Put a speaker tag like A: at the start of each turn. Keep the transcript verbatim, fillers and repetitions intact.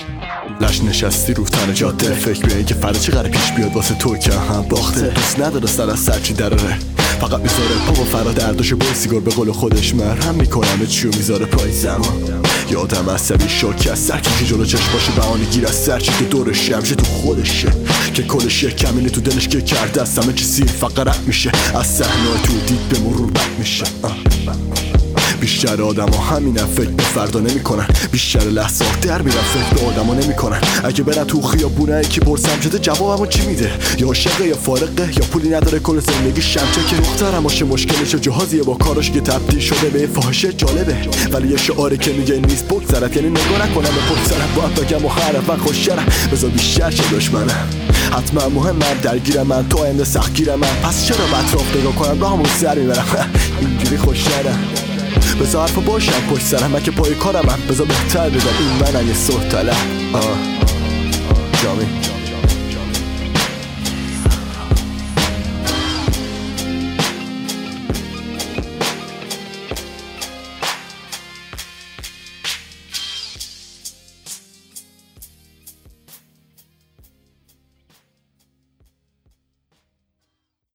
A: لش نشستی رو تن جاده، فکر به این که فردا چه قراره پیش بیاد واسه تو که هم باخته. دوست نداره سر از سرچی دراره، فقط میذاره پا و فرا درداشو با سیگار به قول خودش مرهم میکنم چیو میذاره پای زمان. یه آدم عصبی شاکی از سرکی که جلو چشم باشه بهانه گیر از سرچی که دورش همشه تو خودشه که کلش یک کمینه تو دلش که کرده از همه چی سیر فقط میشه از صحنه‌های تو دید به مرور بد میشه. بیشتر آدم ها همینن، فکر به فردا نمی کنن. بیشتر لحظه ها در میرن، فکر به آدم ها نمی کنن. اگه برن تو خیابونه یکی پرسم شده جوابمو چی میده؟ یا عاشقه یا فارقه یا پولی نداره کل زندگی شمچه که دخترم باشه مشکلش جهازیه با کاراش که تبدیل شده به فاحشه جالبه. ولی یه شعاری که میگه نیست بگذرت، یعنی نگاه نکنم به پشت سرم باید بگم و حرفا خوششرم بذار بیشتر چه دشمنم. حتما مهمم درگیرم من تو آینده سختگیرم من، پس چرا به اطراف نگاه کنم راهمو سر میبرم اینجوری خوششرم. بذار حرفا باشم پشت سرم من که پای کارم هم، بذار بهتر بگم این من اگه صحت طلب. آه جامی